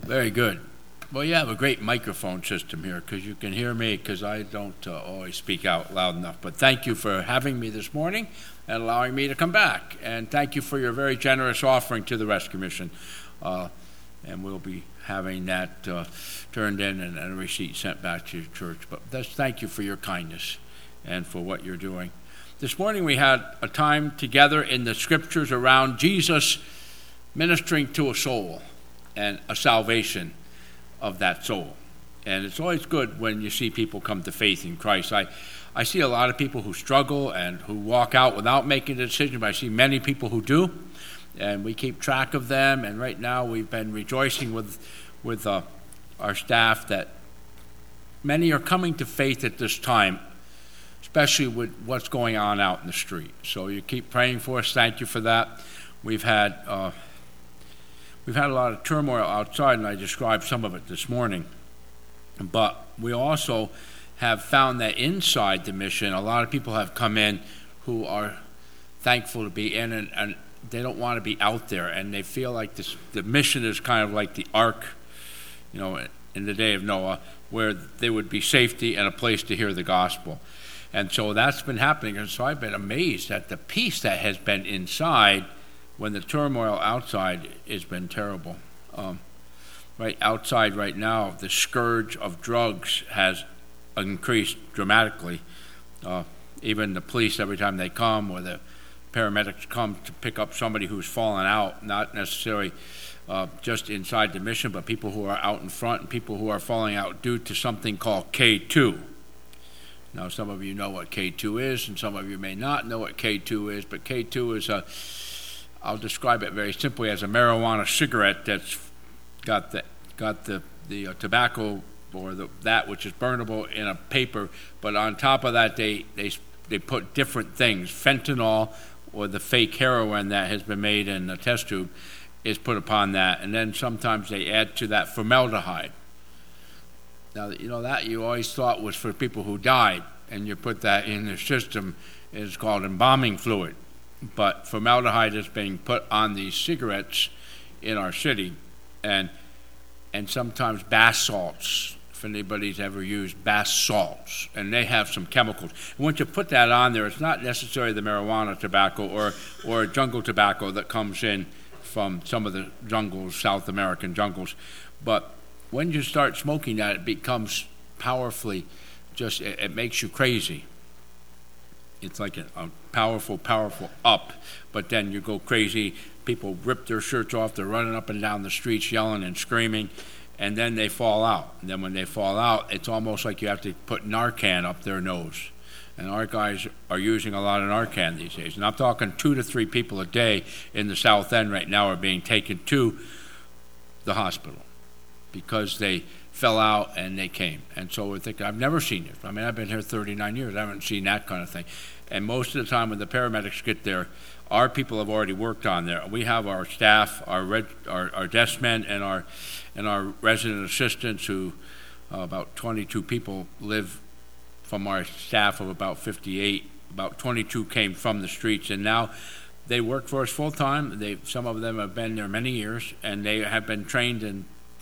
Very good. Well, you have a great microphone system here because you can hear me because I don't always speak out loud enough. But thank you for having me this morning and allowing me to come back. And thank you for your very generous offering to the Rescue Mission. And we'll be having that turned in and a receipt sent back to your church. But thank you for your kindness and for what you're doing. This morning we had a time together in the scriptures around Jesus ministering to a soul and a salvation of that soul. And it's always good when you see people come to faith in Christ. I see a lot of people who struggle and who walk out without making a decision, but I see many people who do, and we keep track of them. And right now we've been rejoicing with our staff that many are coming to faith at this time, especially with what's going on out in the street. So you keep praying for us. Thank you for that. We've had a lot of turmoil outside, and I described some of it this morning. But we also have found that inside the mission, a lot of people have come in who are thankful to be in, and they don't want to be out there, and they feel like the mission is kind of like the ark, in the day of Noah, where there would be safety and a place to hear the gospel. And so that's been happening, and so I've been amazed at the peace that has been inside when the turmoil outside has been terrible. Right outside right now, the scourge of drugs has increased dramatically. Even the police, every time they come, or the paramedics come to pick up somebody who's fallen out, not necessarily just inside the mission, but people who are out in front and people who are falling out due to something called K2. Now, some of you know what K2 is, and some of you may not know what K2 is, but K2 is I'll describe it very simply as a marijuana cigarette that's got the tobacco or that which is burnable in a paper, but on top of that they put different things. Fentanyl, or the fake heroin that has been made in a test tube, is put upon that, and then sometimes they add to that formaldehyde. Now, that you always thought was for people who died, and you put that in their system. It's called embalming fluid. But formaldehyde is being put on these cigarettes in our city, and sometimes bath salts, if anybody's ever used bath salts, and they have some chemicals. And once you put that on there, it's not necessarily the marijuana tobacco or jungle tobacco that comes in from some of the jungles, South American jungles, but when you start smoking that, it becomes powerfully it makes you crazy. It's like a powerful up, but then you go crazy. People rip their shirts off. They're running up and down the streets yelling and screaming, and then they fall out. And then when they fall out, it's almost like you have to put Narcan up their nose. And our guys are using a lot of Narcan these days. And I'm talking 2 to 3 people a day in the South End right now are being taken to the hospital because they fell out and they came. And so we're thinking, I've never seen it. I mean, I've been here 39 years. I haven't seen that kind of thing. And most of the time when the paramedics get there, our people have already worked on there. We have our staff, our desk men, and our resident assistants who, about 22 people live from our staff of about 58. About 22 came from the streets, and now they work for us full time. Some of them have been there many years, and they have been trained in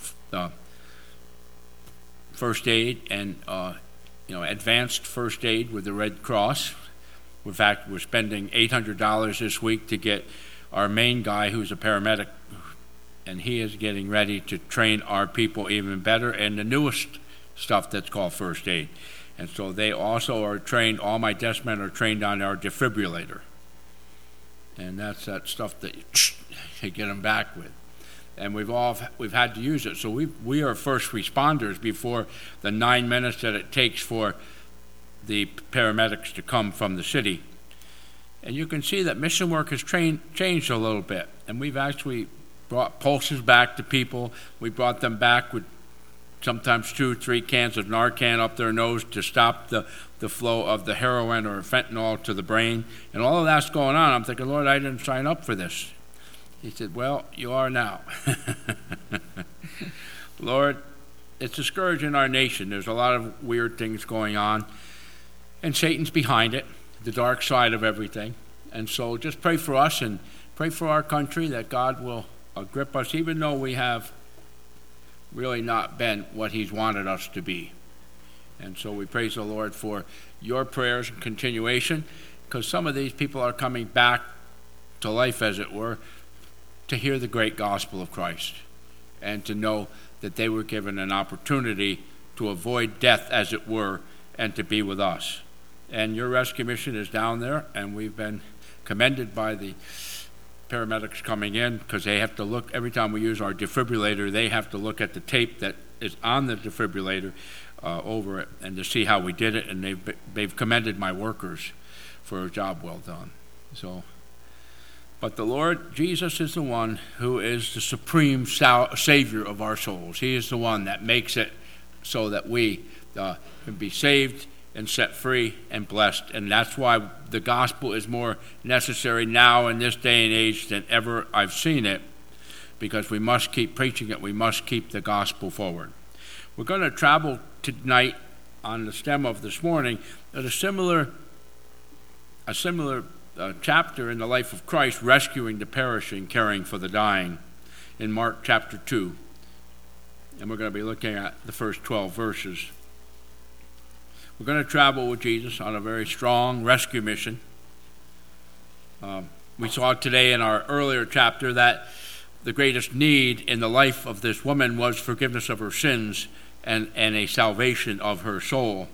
first aid and advanced first aid with the Red Cross. In fact, we're spending $800 this week to get our main guy, who's a paramedic, and he is getting ready to train our people even better in the newest stuff that's called first aid. And so they also are trained, all my desk men are trained on our defibrillator. And that's that stuff that you get them back with. And we've had to use it. So we are first responders before the 9 minutes that it takes for the paramedics to come from the city. And you can see that mission work has changed a little bit. And we've actually brought pulses back to people. We brought them back with sometimes 2 or 3 cans of Narcan up their nose to stop the flow of the heroin or fentanyl to the brain. And all of that's going on. I'm thinking, Lord, I didn't sign up for this. He said, well, you are now. Lord, it's a scourge in our nation. There's a lot of weird things going on. And Satan's behind it, the dark side of everything. And so just pray for us and pray for our country that God will grip us, even though we have really not been what he's wanted us to be. And so we praise the Lord for your prayers and continuation, because some of these people are coming back to life, as it were, to hear the great gospel of Christ and to know that they were given an opportunity to avoid death, as it were, and to be with us. And your rescue mission is down there, and we've been commended by the paramedics coming in, because they have to look, every time we use our defibrillator, they have to look at the tape that is on the defibrillator over it, and to see how we did it, and they've commended my workers for a job well done. But the Lord Jesus is the one who is the supreme Savior of our souls. He is the one that makes it so that we can be saved and set free and blessed. And that's why the gospel is more necessary now in this day and age than ever I've seen it, because we must keep preaching it. We must keep the gospel forward. We're going to travel tonight on the stem of this morning at a similar chapter in the life of Christ, rescuing the perishing, caring for the dying, in Mark chapter 2. And we're going to be looking at the first 12 verses. We're going to travel with Jesus on a very strong rescue mission. We saw today in our earlier chapter that the greatest need in the life of this woman was forgiveness of her sins and a salvation of her soul.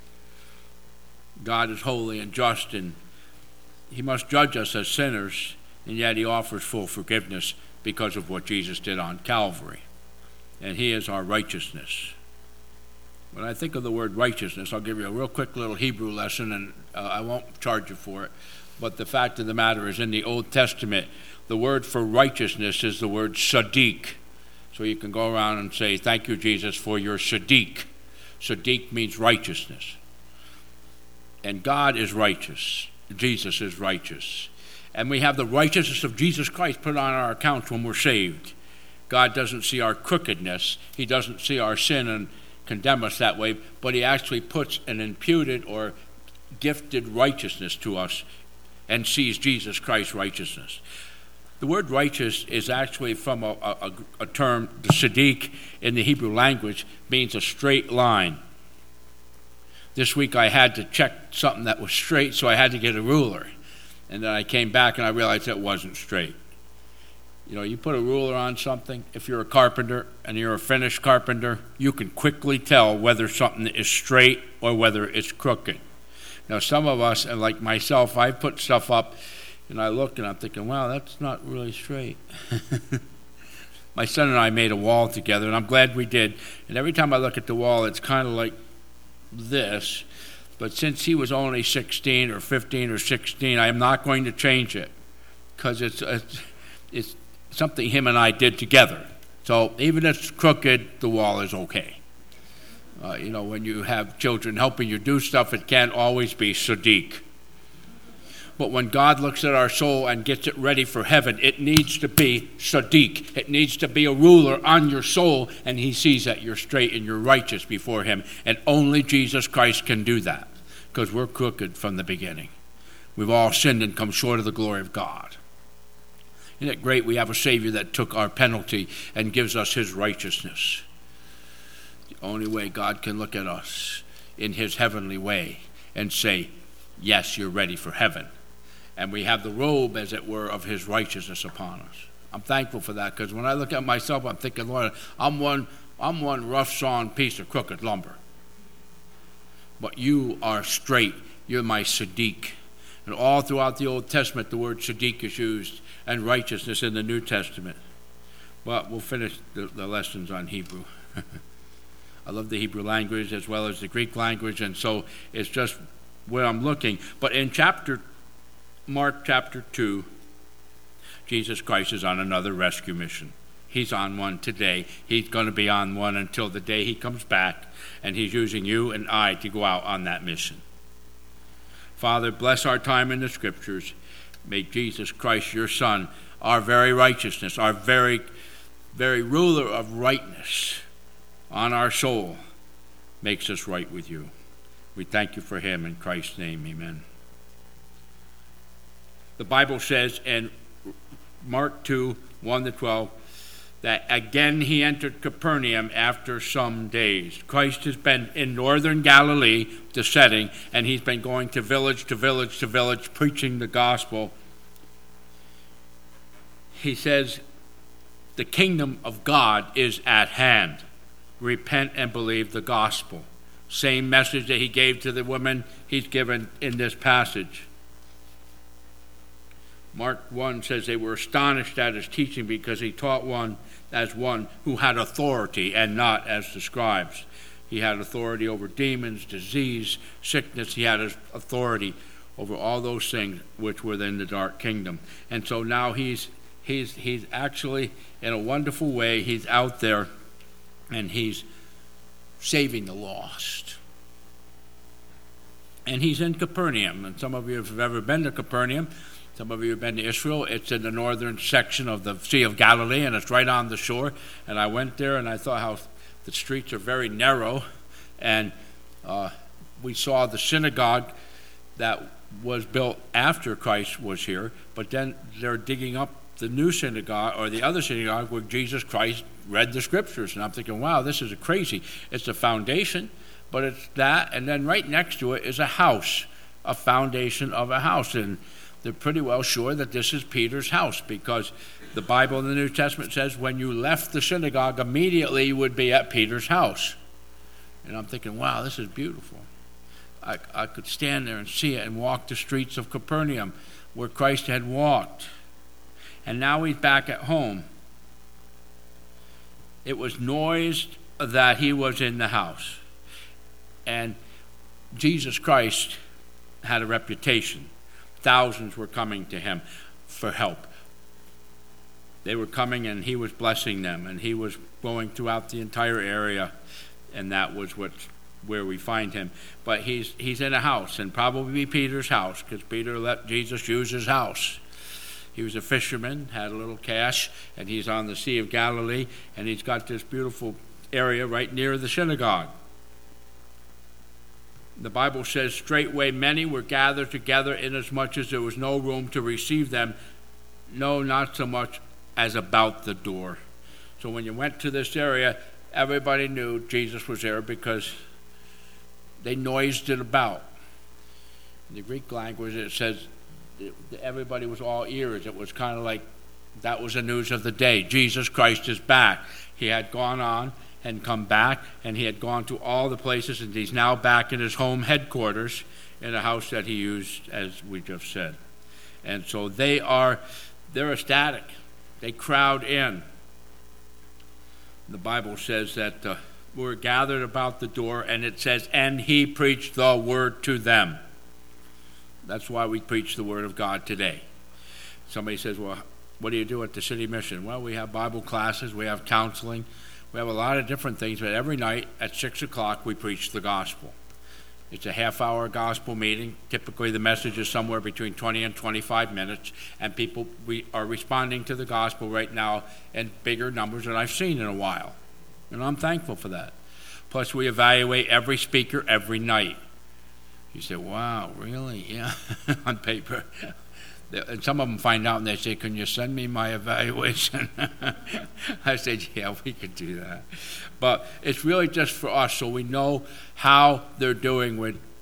God is holy and just, and he must judge us as sinners, and yet he offers full forgiveness because of what Jesus did on Calvary. And he is our righteousness. When I think of the word righteousness, I'll give you a real quick little Hebrew lesson, and I won't charge you for it. But the fact of the matter is, in the Old Testament, the word for righteousness is the word Sadiq. So you can go around and say, thank you, Jesus, for your Sadiq. Sadiq means righteousness. And God is righteous. Jesus is righteous. And we have the righteousness of Jesus Christ put on our accounts when we're saved. God doesn't see our crookedness. He doesn't see our sin and condemn us that way, but he actually puts an imputed or gifted righteousness to us and sees Jesus Christ's righteousness. The word righteous is actually from a term, the Sadiq in the Hebrew language, means a straight line. This week I had to check something that was straight, so I had to get a ruler. And then I came back and I realized it wasn't straight. You know, you put a ruler on something, if you're a carpenter and you're a finished carpenter, you can quickly tell whether something is straight or whether it's crooked. Now, some of us, and like myself, I put stuff up and I look and I'm thinking, wow, that's not really straight. My son and I made a wall together, and I'm glad we did. And every time I look at the wall, it's kind of like this. But since he was only 16 or 15 or 16, I am not going to change it, because it's something him and I did together. So even if it's crooked, the wall is okay. When you have children helping you do stuff, it can't always be Sadiq. But when God looks at our soul and gets it ready for heaven, it needs to be Sadiq. It needs to be a ruler on your soul, and he sees that you're straight and you're righteous before him. And only Jesus Christ can do that, because we're crooked from the beginning. We've all sinned and come short of the glory of God. Isn't it great we have a Savior that took our penalty and gives us his righteousness? The only way God can look at us in his heavenly way and say, yes, you're ready for heaven. And we have the robe, as it were, of his righteousness upon us. I'm thankful for that, because when I look at myself, I'm thinking, Lord, I'm one rough-sawn piece of crooked lumber. But you are straight. You're my Sadiq. And all throughout the Old Testament, the word Sadiq is used, and righteousness in the New Testament. But we'll finish the lessons on Hebrew. I love the Hebrew language as well as the Greek language, and so it's just where I'm looking. But in Mark chapter 2, Jesus Christ is on another rescue mission. He's on one today. He's going to be on one until the day he comes back, and he's using you and I to go out on that mission. Father, bless our time in the Scriptures. May Jesus Christ, your Son, our very righteousness, our very, very ruler of rightness on our soul, makes us right with you. We thank you for him in Christ's name, amen. The Bible says in Mark 2, 1-12, that again he entered Capernaum after some days. Christ has been in northern Galilee, the setting, and he's been going to village to village to village, preaching the gospel. He says, the kingdom of God is at hand. Repent and believe the gospel. Same message that he gave to the woman, he's given in this passage. Mark 1 says they were astonished at his teaching because he taught one who had authority and not as the scribes. He had authority over demons, disease, sickness. He had authority over all those things which were in the dark kingdom. And so now he's actually, in a wonderful way, he's out there and he's saving the lost. And he's in Capernaum. And some of you have ever been to Capernaum. Some of you have been to Israel. It's in the northern section of the Sea of Galilee, and it's right on the shore. And I went there, and I thought how the streets are very narrow. And we saw the synagogue that was built after Christ was here, but then they're digging up the new synagogue, or the other synagogue, where Jesus Christ read the scriptures. And I'm thinking, wow, this is crazy. It's a foundation, but it's that, and then right next to it is a house, a foundation of a house. And they're pretty well sure that this is Peter's house, because the Bible in the New Testament says when you left the synagogue, immediately you would be at Peter's house. And I'm thinking, wow, this is beautiful. I could stand there and see it and walk the streets of Capernaum where Christ had walked. And now he's back at home. It was noised that he was in the house. And Jesus Christ had a reputation. Thousands were coming to him for help. They were coming and he was blessing them, and he was going throughout the entire area, and that was where we find him. But he's in a house, and probably Peter's house, because Peter let Jesus use his house. He was a fisherman, had a little cash, and he's on the Sea of Galilee, and he's got this beautiful area right near the synagogue. The Bible says, straightway many were gathered together, inasmuch as there was no room to receive them, no, not so much as about the door. So when you went to this area, everybody knew Jesus was there because they noised it about. In the Greek language, it says everybody was all ears. It was kind of like that was the news of the day. Jesus Christ is back. He had gone on and come back, and he had gone to all the places, and he's now back in his home headquarters in a house that he used, as we just said. And so they're ecstatic. They crowd in. The Bible says that we're gathered about the door, and it says, and he preached the word to them. That's why we preach the word of God today. Somebody says, well, what do you do at the City Mission? Well, we have Bible classes, we have counseling, we have a lot of different things, but every night at 6 o'clock we preach the gospel. It's a half-hour gospel meeting. Typically the message is somewhere between 20 and 25 minutes, and people are responding to the gospel right now in bigger numbers than I've seen in a while. And I'm thankful for that. Plus we evaluate every speaker every night. You say, wow, really? Yeah, on paper. And some of them find out and they say, can you send me my evaluation? I said, yeah, we could do that. But it's really just for us so we know how they're doing.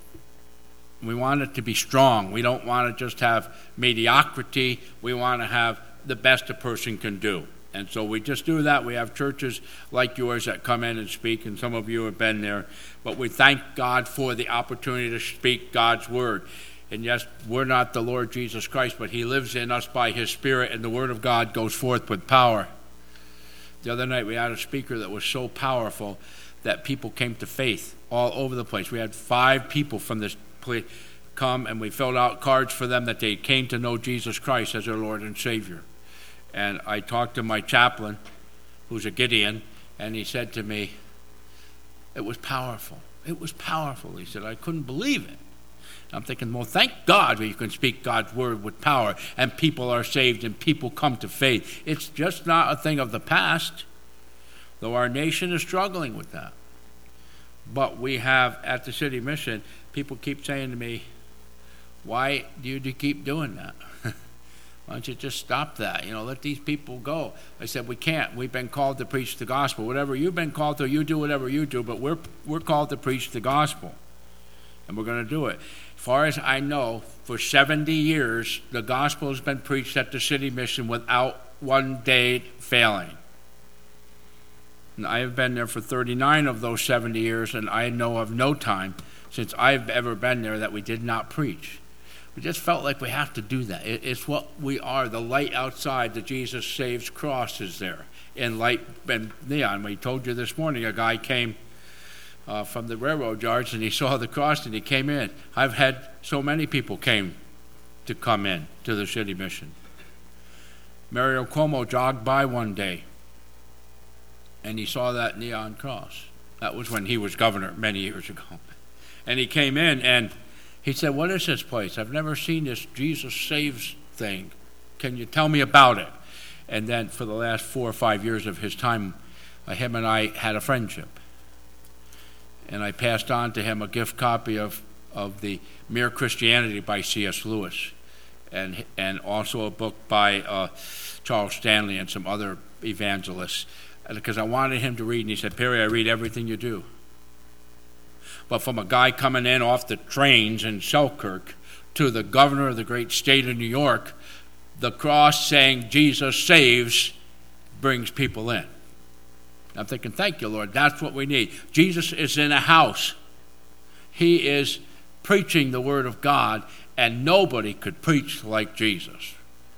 We want it to be strong. We don't want to just have mediocrity. We want to have the best a person can do. And so we just do that. We have churches like yours that come in and speak, and some of you have been there. But we thank God for the opportunity to speak God's word. And yes, we're not the Lord Jesus Christ, but he lives in us by his Spirit, and the word of God goes forth with power. The other night we had a speaker that was so powerful that people came to faith all over the place. We had 5 people from this place come, and we filled out cards for them that they came to know Jesus Christ as their Lord and Savior. And I talked to my chaplain, who's a Gideon, and he said to me, it was powerful. It was powerful. He said, I couldn't believe it. I'm thinking, well, thank God you can speak God's word with power, and people are saved and people come to faith. It's just not a thing of the past, though our nation is struggling with that. But we have, at the City Mission, people keep saying to me, why do you keep doing that? Why don't you just stop that? Let these people go. I said, we can't. We've been called to preach the gospel. Whatever you've been called to, you do whatever you do, but we're called to preach the gospel. And we're going to do it. As far as I know, for 70 years, the gospel has been preached at the City Mission without one day failing. And I have been there for 39 of those 70 years, and I know of no time since I've ever been there that we did not preach. We just felt like we have to do that. It's what we are. The light outside the Jesus Saves cross is there in light and neon. We told you this morning a guy came from the railroad yards and he saw the cross and he came in. I've had so many people come in to the City Mission. Mario Cuomo jogged by one day and he saw that neon cross. That was when he was governor many years ago. And he came in and he said, "What is this place? I've never seen this Jesus Saves thing. Can you tell me about it?" And then for the last 4 or 5 years of his time, him and I had a friendship. And I passed on to him a gift copy of the Mere Christianity by C.S. Lewis, and also a book by Charles Stanley and some other evangelists, because I wanted him to read. And he said, "Perry, I read everything you do." But from a guy coming in off the trains in Selkirk to the governor of the great state of New York, the cross saying Jesus saves brings people in. I'm thinking, thank you, Lord. That's what we need. Jesus is in a house. He is preaching the word of God, and nobody could preach like Jesus.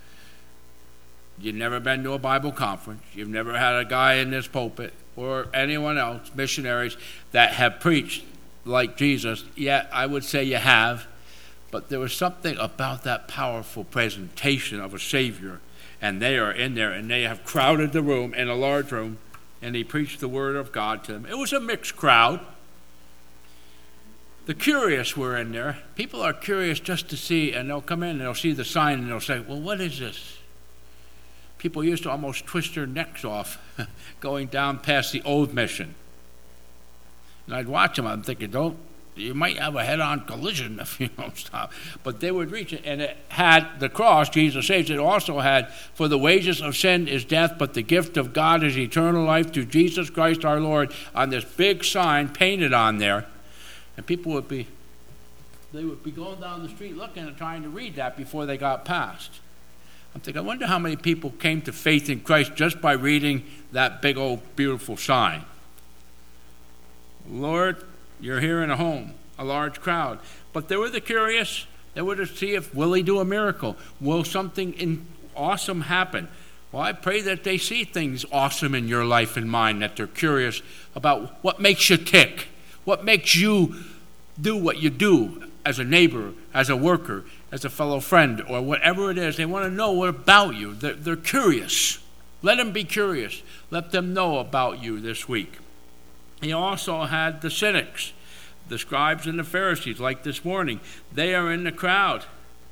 You've never been to a Bible conference. You've never had a guy in this pulpit or anyone else, missionaries, that have preached like Jesus. Yet I would say you have, but there was something about that powerful presentation of a Savior, and they are in there, and they have crowded the room in a large room, and he preached the word of God to them. It was a mixed crowd. The curious were in there. People are curious just to see, and they'll come in and they'll see the sign and they'll say, "Well, what is this?" People used to almost twist their necks off going down past the old mission. And I'd watch them. I'm thinking, you might have a head-on collision if you don't stop. But they would reach it, and it had the cross, Jesus saves. It also had, "For the wages of sin is death, but the gift of God is eternal life through Jesus Christ our Lord," on this big sign painted on there. And people would be going down the street looking and trying to read that before they got past. I'm thinking, I wonder how many people came to faith in Christ just by reading that big old beautiful sign. Lord, you're here in a home, a large crowd. But there were the curious. They were to see if, will he do a miracle? Will something awesome happen? Well, I pray that they see things awesome in your life and mine, that they're curious about what makes you tick, what makes you do what you do as a neighbor, as a worker, as a fellow friend, or whatever it is. They want to know what about you. They're curious. Let them be curious. Let them know about you this week. He also had the cynics, the scribes and the Pharisees, like this morning. They are in the crowd.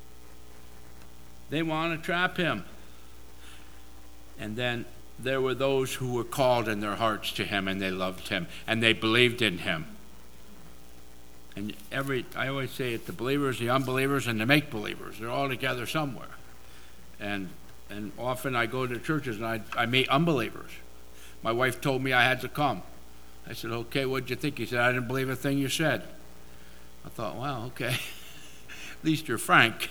They want to trap him. And then there were those who were called in their hearts to him, and they loved him, and they believed in him. And I always say it, the believers, the unbelievers, and the make-believers, they're all together somewhere. And often I go to churches and I meet unbelievers. My wife told me I had to come. I said, "Okay, what'd you think?" He said, "I didn't believe a thing you said." I thought, wow, okay. At least you're frank.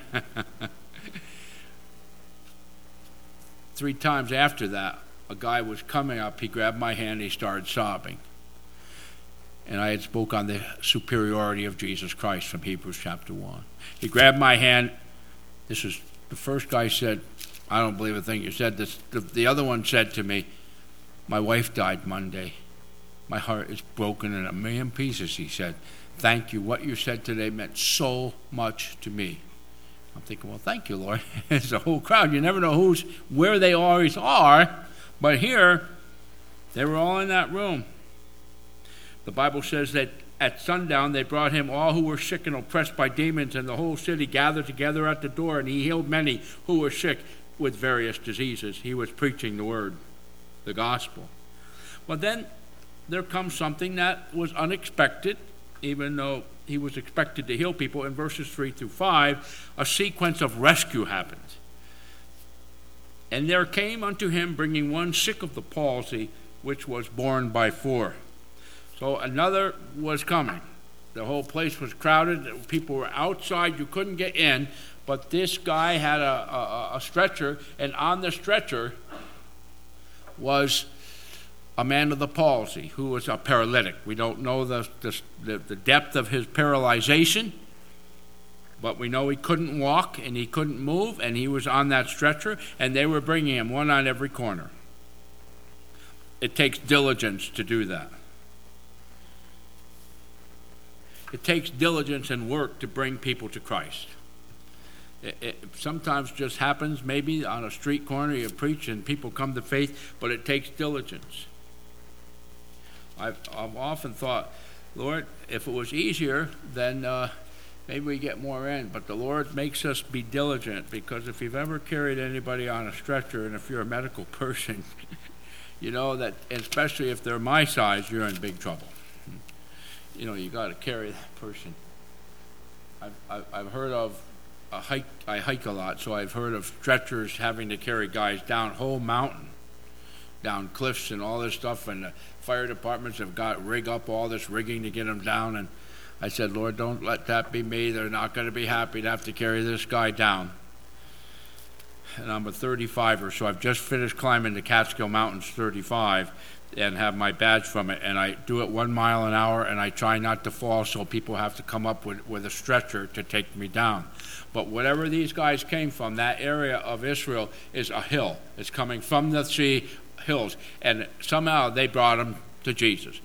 3 times after that, a guy was coming up. He grabbed my hand. He started sobbing. And I had spoke on the superiority of Jesus Christ from Hebrews chapter 1. He grabbed my hand. This is the first guy said, "I don't believe a thing you said." The other one said to me, "My wife died Monday. My heart is broken in a million pieces," he said. "Thank you. What you said today meant so much to me." I'm thinking, well, thank you, Lord. It's a whole crowd. You never know where they always are. But here, they were all in that room. The Bible says that at sundown they brought him all who were sick and oppressed by demons, and the whole city gathered together at the door, and he healed many who were sick with various diseases. He was preaching the word, the gospel. Well, then there comes something that was unexpected, even though he was expected to heal people. In verses 3 through 5, a sequence of rescue happens. And there came unto him bringing one sick of the palsy, which was borne by four. So another was coming. The whole place was crowded. People were outside. You couldn't get in. But this guy had a stretcher, and on the stretcher was a man with a palsy who was a paralytic. We don't know the depth of his paralyzation, but we know he couldn't walk and he couldn't move, and he was on that stretcher, and they were bringing him, one on every corner. It takes diligence to do that. It takes diligence and work to bring people to Christ. It sometimes just happens, maybe on a street corner you preach and people come to faith, but it takes diligence. I've often thought, Lord, if it was easier, then maybe we get more in. But the Lord makes us be diligent, because if you've ever carried anybody on a stretcher, and if you're a medical person, you know that, especially if they're my size, you're in big trouble. You know, you got to carry that person. I've heard of I hike a lot, so I've heard of stretchers having to carry guys down whole mountain, down cliffs and all this stuff, and the fire departments have got rig up all this rigging to get them down. And I said, Lord, don't let that be me. They're not going to be happy to have to carry this guy down. And I'm a 35er, so I've just finished climbing the Catskill Mountains 35 and have my badge from it, and I do it 1 mile an hour, and I try not to fall, so people have to come up with a stretcher to take me down. But whatever these guys came from, that area of Israel is a hill. It's coming from the sea hills, and somehow they brought them to Jesus.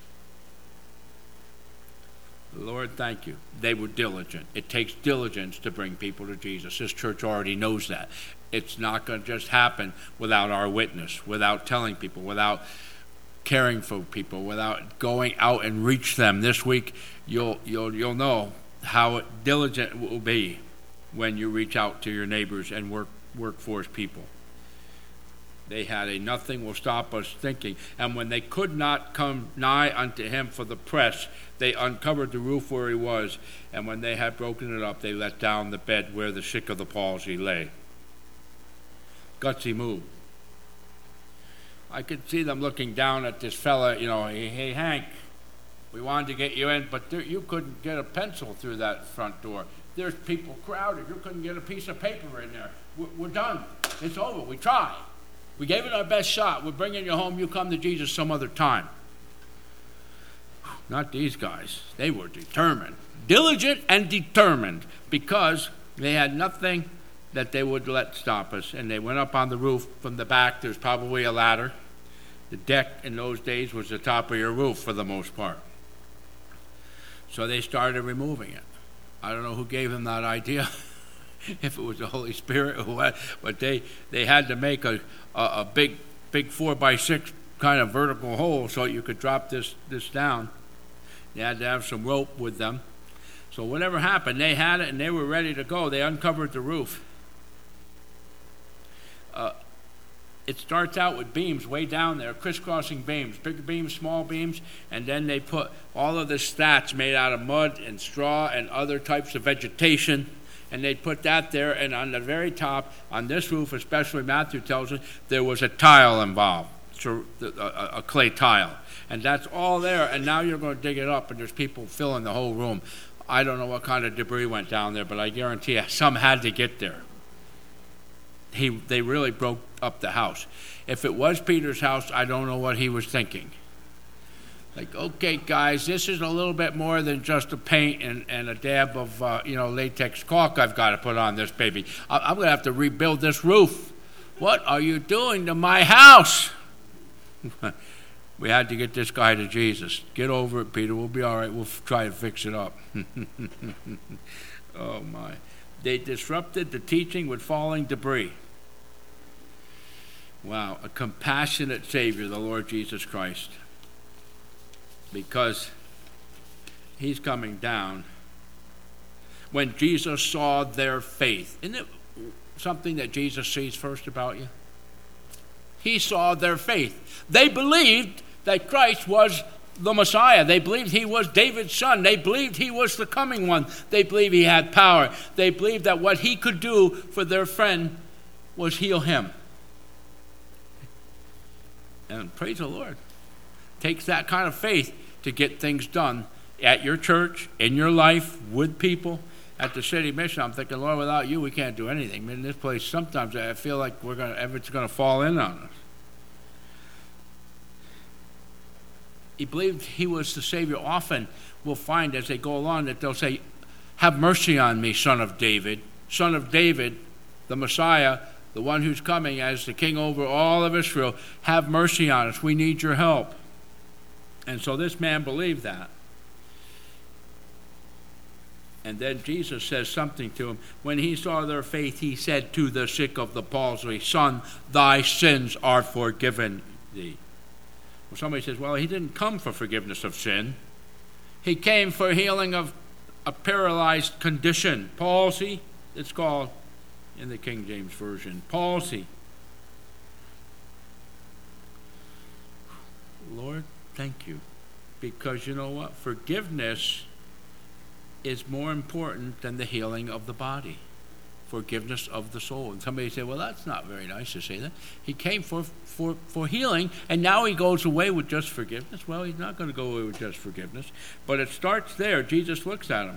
Lord, thank you. They were diligent. It takes diligence to bring people to Jesus. This church already knows that. It's not going to just happen without our witness, without telling people, without caring for people, without going out and reach them. This week, you'll know how diligent it will be when you reach out to your neighbors and workforce people. They had a nothing will stop us thinking. And when they could not come nigh unto him for the press, they uncovered the roof where he was. And when they had broken it up, they let down the bed where the sick of the palsy lay. Gutsy move. I could see them looking down at this fella, you know, hey, Hank, we wanted to get you in, but you couldn't get a pencil through that front door. There's people crowded. You couldn't get a piece of paper in there. We're done. It's over. We tried. We gave it our best shot. We're bringing you home. You come to Jesus some other time. Not these guys. They were determined. Diligent and determined, because they had nothing that they would let stop us. And they went up on the roof from the back. There's probably a ladder. The deck in those days was the top of your roof for the most part. So they started removing it. I don't know who gave them that idea, if it was the Holy Spirit or what, but they had to make a big 4x6 kind of vertical hole so you could drop this down. They had to have some rope with them. So whatever happened, they had it and they were ready to go. They uncovered the roof. It starts out with beams way down there, crisscrossing beams, big beams, small beams, and then they put all of the slats made out of mud and straw and other types of vegetation, and they put that there, and on the very top, on this roof especially, Matthew tells us, there was a tile involved, a clay tile, and that's all there, and now you're going to dig it up, and there's people filling the whole room. I don't know what kind of debris went down there, but I guarantee you some had to get there. They really broke up the house. If it was Peter's house, I don't know what he was thinking. Like, okay, guys, this is a little bit more than just a paint and a dab of latex caulk I've got to put on this baby. I'm going to have to rebuild this roof. What are you doing to my house? We had to get this guy to Jesus. Get over it, Peter. We'll be all right. We'll try to fix it up. Oh, my. They disrupted the teaching with falling debris. Wow, a compassionate Savior, the Lord Jesus Christ. Because he's coming down. When Jesus saw their faith. Isn't it something that Jesus sees first about you? He saw their faith. They believed that Christ was the Messiah. They believed he was David's son. They believed he was the coming one. They believed he had power. They believed that what he could do for their friend was heal him. And praise the Lord. Takes that kind of faith to get things done at your church, in your life, with people. At the city mission, I'm thinking, Lord, without you, we can't do anything. I mean, this place, sometimes I feel like everything's going to fall in on us. He believed he was the Savior. Often we'll find as they go along that they'll say, have mercy on me, son of David. Son of David, the Messiah, the one who's coming as the king over all of Israel, have mercy on us. We need your help. And so this man believed that. And then Jesus says something to him. When he saw their faith, he said to the sick of the palsy, Son, thy sins are forgiven thee. Well, somebody says, well, he didn't come for forgiveness of sin. He came for healing of a paralyzed condition. Palsy, it's called in the King James Version. Palsy. Lord, thank you. Because you know what? Forgiveness is more important than the healing of the body. Forgiveness of the soul. And somebody say, well, that's not very nice to say that. He came for healing, and now he goes away with just forgiveness. Well, he's not going to go away with just forgiveness. But it starts there. Jesus looks at him.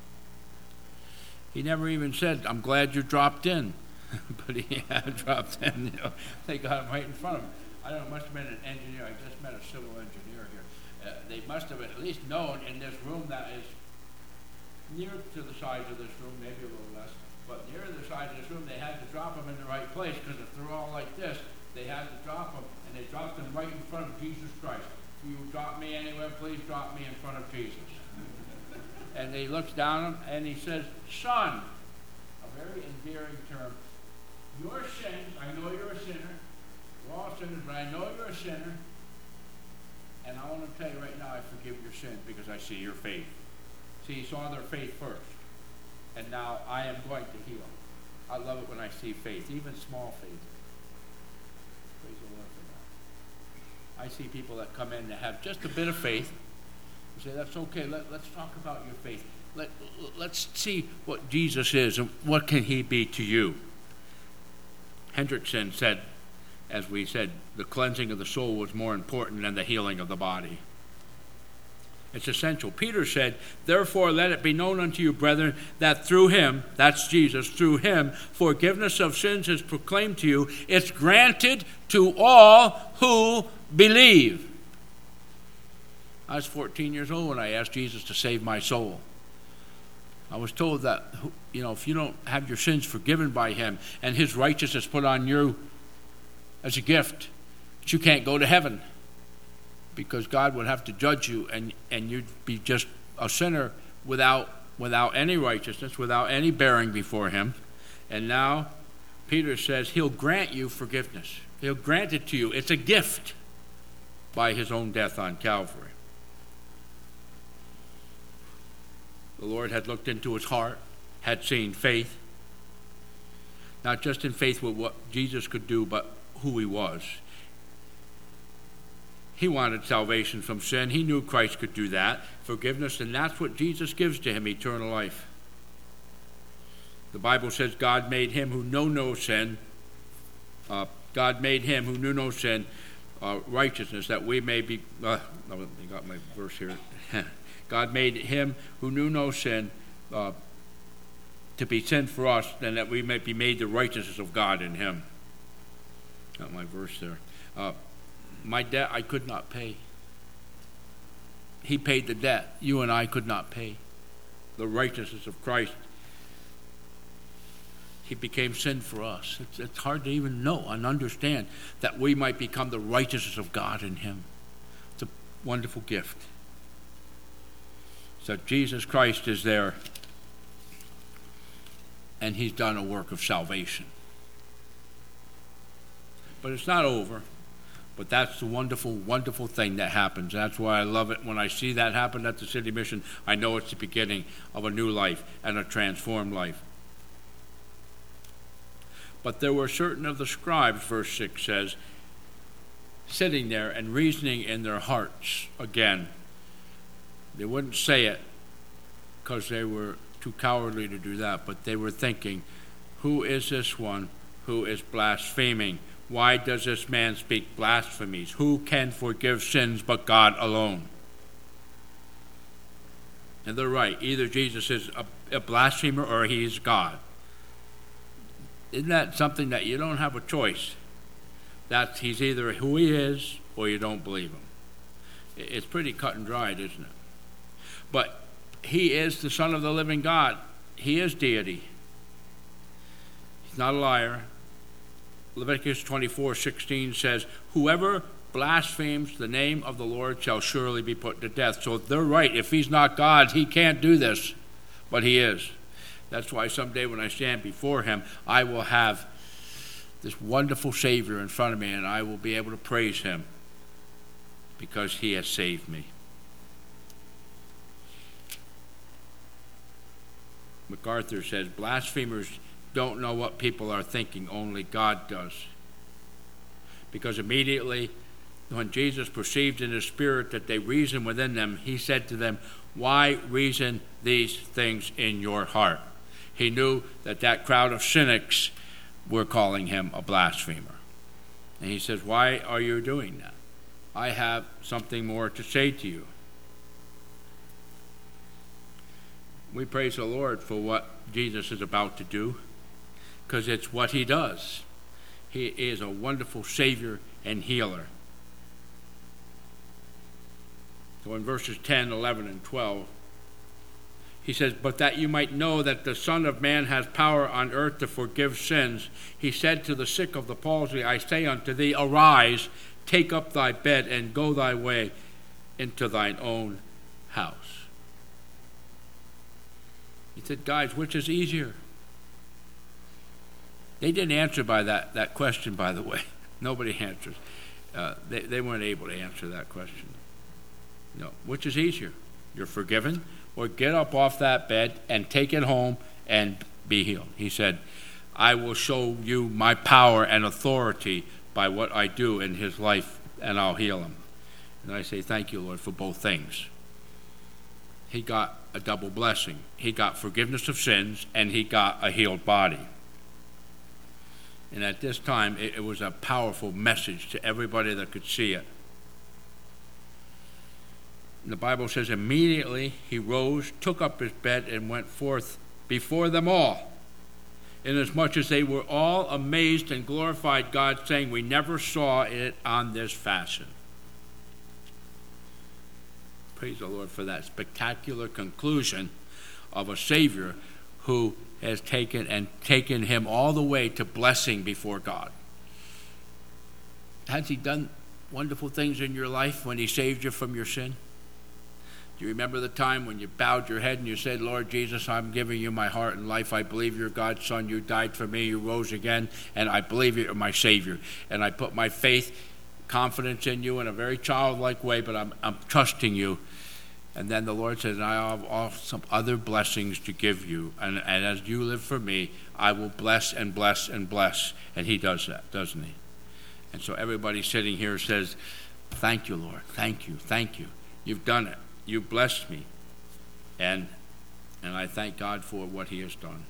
He never even said, I'm glad you dropped in. But he had dropped in. You know, they got him right in front of him. I don't know, it must have been an engineer. I just met a civil engineer here. They must have at least known in this room that is near to the size of this room, maybe a little less, but near the size of this room, they had to drop them in the right place, because if they're all like this, they had to drop them, and they dropped them right in front of Jesus Christ. You drop me anywhere, please drop me in front of Jesus. And he looks down at him, and he says, Son, a very endearing term, your sins, I know you're a sinner, we're all sinners, but I know you're a sinner, and I want to tell you right now, I forgive your sins because I see your faith. See, he saw their faith first, and now I am going to heal. I love it when I see faith, even small faith. Praise the Lord for that. I see people that come in that have just a bit of faith. You say, that's okay, let's talk about your faith. Let's see what Jesus is and what can he be to you. Hendrickson said, as we said, the cleansing of the soul was more important than the healing of the body. It's essential. Peter said, therefore let it be known unto you, brethren, that through him, that's Jesus, through him, forgiveness of sins is proclaimed to you. It's granted to all who believe. I was 14 years old when I asked Jesus to save my soul. I was told that, if you don't have your sins forgiven by him and his righteousness put on you as a gift, that you can't go to heaven. Because God would have to judge you, and you'd be just a sinner without any righteousness, without any bearing before him. And now Peter says he'll grant you forgiveness. He'll grant it to you. It's a gift by his own death on Calvary. The Lord had looked into his heart, had seen faith, not just in faith with what Jesus could do, but who he was. He wanted salvation from sin. He knew Christ could do that, forgiveness, and that's what Jesus gives to him, eternal life. The Bible says God made him who knew no sin, righteousness, that we may be, I got my verse here. God made him who knew no sin to be sin for us, and that we may be made the righteousness of God in him. Got my verse there. My debt I could not pay. He paid the debt you and I could not pay. The righteousness of Christ. He became sin for us. It's hard to even know and understand that we might become the righteousness of God in him. It's a wonderful gift. So Jesus Christ is there, and he's done a work of salvation. But it's not over. But that's the wonderful, wonderful thing that happens. That's why I love it. When I see that happen at the City Mission, I know it's the beginning of a new life and a transformed life. But there were certain of the scribes, verse 6 says, sitting there and reasoning in their hearts again. They wouldn't say it because they were too cowardly to do that, but they were thinking, who is this one who is blaspheming? Why does this man speak blasphemies? Who can forgive sins but God alone? And they're right. Either Jesus is a blasphemer or he's God. Isn't that something that you don't have a choice? That he's either who he is or you don't believe him. It's pretty cut and dried, isn't it? But he is the Son of the living God. He is deity. He's not a liar. Leviticus 24:16 says, whoever blasphemes the name of the Lord shall surely be put to death. So they're right. If he's not God, he can't do this. But he is. That's why someday when I stand before him, I will have this wonderful Savior in front of me, and I will be able to praise him because he has saved me. MacArthur says, blasphemers don't know what people are thinking, only God does. Because immediately when Jesus perceived in his spirit that they reasoned within them, he said to them, why reason these things in your heart? He knew that crowd of cynics were calling him a blasphemer. And he says, why are you doing that? I have something more to say to you. We praise the Lord for what Jesus is about to do, because it's what he does. He is a wonderful Savior and healer. So in verses 10, 11, and 12, he says, but that you might know that the Son of Man has power on earth to forgive sins, he said to the sick of the palsy, I say unto thee, arise, take up thy bed, and go thy way into thine own house. He said, guys, which is easier? They didn't answer by that question, by the way. Nobody answers. They weren't able to answer that question. No. Which is easier? You're forgiven, or get up off that bed and take it home and be healed. He said, I will show you my power and authority by what I do in his life, and I'll heal him. And I say, thank you, Lord, for both things. He got a double blessing. He got forgiveness of sins, and he got a healed body. And at this time, it was a powerful message to everybody that could see it. And the Bible says, immediately he rose, took up his bed, and went forth before them all, inasmuch as they were all amazed and glorified God, saying, we never saw it on this fashion. Praise the Lord for that spectacular conclusion of a Savior who has taken him all the way to blessing before God. Has he done wonderful things in your life when he saved you from your sin? Do you remember the time when you bowed your head and you said, Lord Jesus, I'm giving you my heart and life. I believe you're God's Son. You died for me. You rose again. And I believe you're my Savior. And I put my faith, confidence in you in a very childlike way, but I'm trusting you. And then the Lord says, I have some other blessings to give you. And as you live for me, I will bless and bless and bless. And he does that, doesn't he? And so everybody sitting here says, thank you, Lord. Thank you. Thank you. You've done it. You've blessed me. And I thank God for what he has done.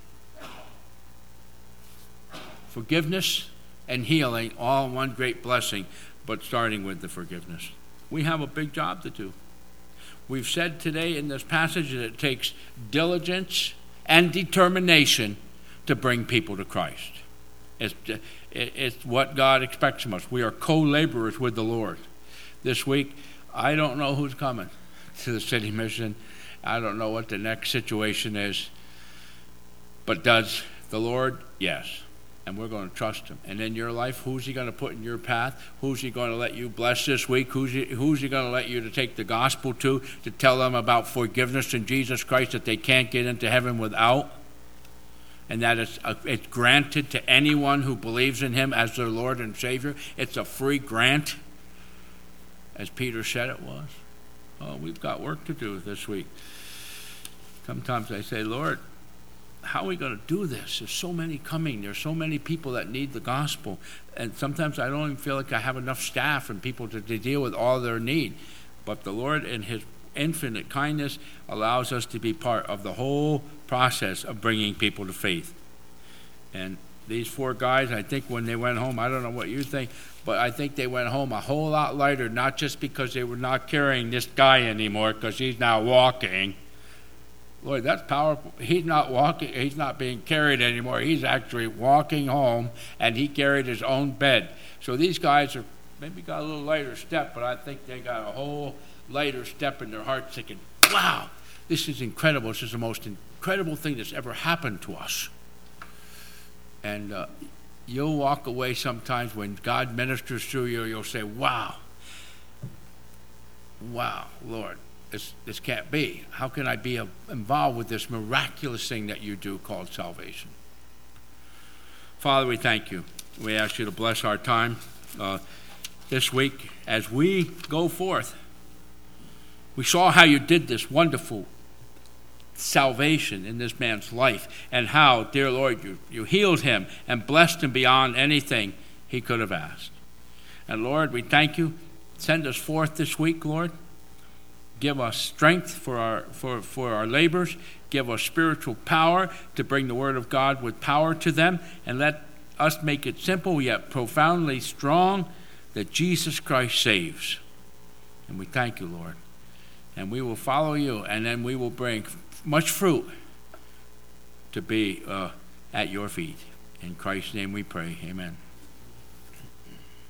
Forgiveness and healing, all one great blessing, but starting with the forgiveness. We have a big job to do. We've said today in this passage that it takes diligence and determination to bring people to Christ. It's what God expects from us. We are co-laborers with the Lord. This week, I don't know who's coming to the City Mission. I don't know what the next situation is. But does the Lord? Yes. And we're going to trust him. And in your life, who's he going to put in your path? Who's he going to let you bless this week? Who's he going to let you to take the gospel to tell them about forgiveness in Jesus Christ that they can't get into heaven without? And that it's granted to anyone who believes in him as their Lord and Savior. It's a free grant, as Peter said it was. Oh, we've got work to do this week. Sometimes I say, Lord, how are we going to do this? There's so many coming. There's so many people that need the gospel. And sometimes I don't even feel like I have enough staff and people to deal with all their need. But the Lord, in his infinite kindness, allows us to be part of the whole process of bringing people to faith. And these 4 guys, I think when they went home, I don't know what you think, but I think they went home a whole lot lighter, not just because they were not carrying this guy anymore, because he's now walking. Lord, that's powerful. He's not walking, he's not being carried anymore. He's actually walking home, and he carried his own bed. So these guys are maybe got a little lighter step, but I think they got a whole lighter step in their hearts thinking, wow, this is incredible. This is the most incredible thing that's ever happened to us. And you'll walk away sometimes when God ministers through you, you'll say, wow, Lord, this can't be. How can I be involved with this miraculous thing that you do called salvation? Father, we thank you. We ask you to bless our time this week as we go forth. We saw how you did this wonderful salvation in this man's life, and how, dear Lord, you healed him and blessed him beyond anything he could have asked. And Lord, we thank you. Send us forth this week, Lord. Give us strength for our labors. Give us spiritual power to bring the word of God with power to them, and let us make it simple yet profoundly strong that Jesus Christ saves. And we thank you, Lord. And we will follow you, and then we will bring much fruit to be at your feet. In Christ's name we pray. Amen.